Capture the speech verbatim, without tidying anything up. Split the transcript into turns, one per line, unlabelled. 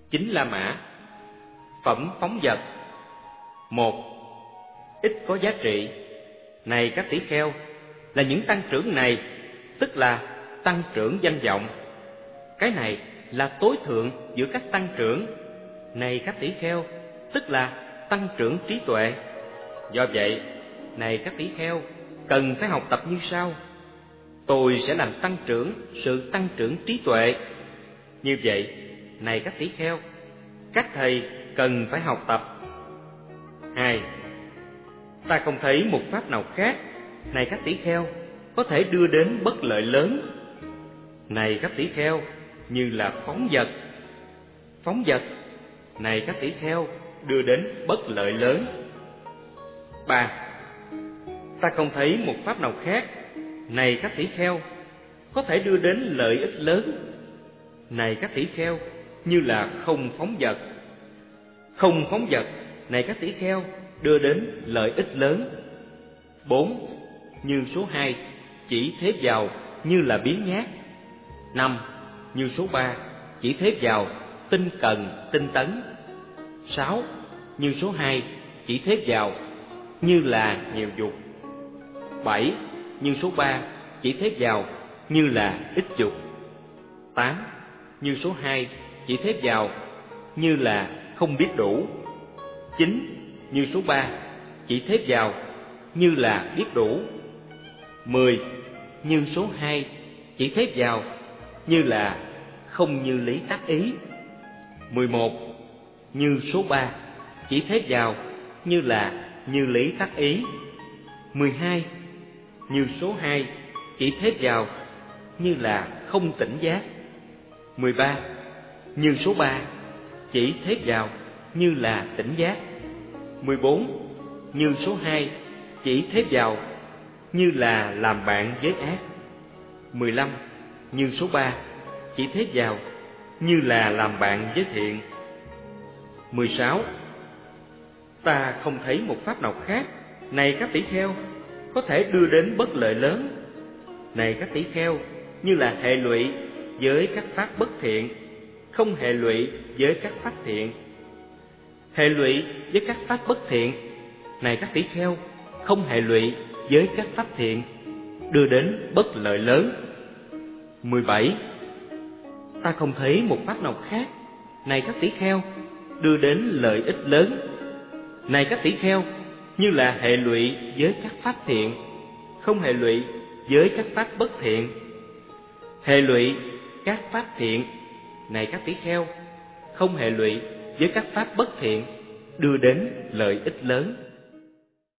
Chính La Mã. Phẩm phóng dật. Một. Ít có giá trị. Này các tỷ kheo, là những tăng trưởng này, tức là tăng trưởng danh vọng. Cái này là tối thượng giữa các tăng trưởng. Này các tỷ kheo, tức là tăng trưởng trí tuệ. Do vậy, này các tỷ kheo, cần phải học tập như sau. Tôi sẽ làm tăng trưởng sự tăng trưởng trí tuệ. Như vậy, này các tỷ kheo, các thầy cần phải học tập. Hai. Ta không thấy một pháp nào khác, này các tỷ kheo, có thể đưa đến bất lợi lớn. Này các tỷ kheo, như là phóng dật. Phóng dật, này các tỷ kheo, đưa đến bất lợi lớn. Ba. Ta không thấy một pháp nào khác, này các tỷ kheo, có thể đưa đến lợi ích lớn. Này các tỷ kheo, như là không phóng dật. Không phóng dật, này các tỷ kheo, đưa đến lợi ích lớn. Bốn. Như số hai, chỉ thế vào như là biếng nhác. Năm. Như số ba, chỉ thế vào tinh cần, tinh tấn. Sáu. Như số hai, chỉ thế vào như là nhiều dục. Bảy. Như số ba, chỉ thế vào như là ít dục. Tám. Như số hai, chỉ thế vào như là không biết đủ. Chín. Như số ba, chỉ thế vào như là biết đủ. Mười. Như số hai, chỉ thế vào như là không như lý tác ý. Mười một. Như số ba, chỉ thế vào như là như lý tác ý. Mười hai. Như số hai, chỉ thế vào như là không tỉnh giác. Mười ba. Như số ba, chỉ thế vào như là tỉnh giác. Mười bốn. Như số hai, chỉ thế vào như là làm bạn với ác. Mười lăm. Như số ba, chỉ thế vào như là làm bạn với thiện. Mười sáu. Ta không thấy một pháp nào khác, này các tỷ kheo, có thể đưa đến bất lợi lớn. Này các tỷ kheo, như là hệ lụy với các pháp bất thiện, không hệ lụy với các pháp thiện. Hệ lụy với các pháp bất thiện, này các tỷ kheo, không hệ lụy với các pháp thiện, đưa đến bất lợi lớn. Mười bảy. Ta không thấy một pháp nào khác, này các tỷ kheo, đưa đến lợi ích lớn. Này các tỷ kheo, như là hệ lụy với các pháp thiện, không hệ lụy với các pháp bất thiện. Hệ lụy các pháp thiện, này các tỷ kheo, không hệ lụy với các pháp bất thiện, đưa đến lợi ích lớn.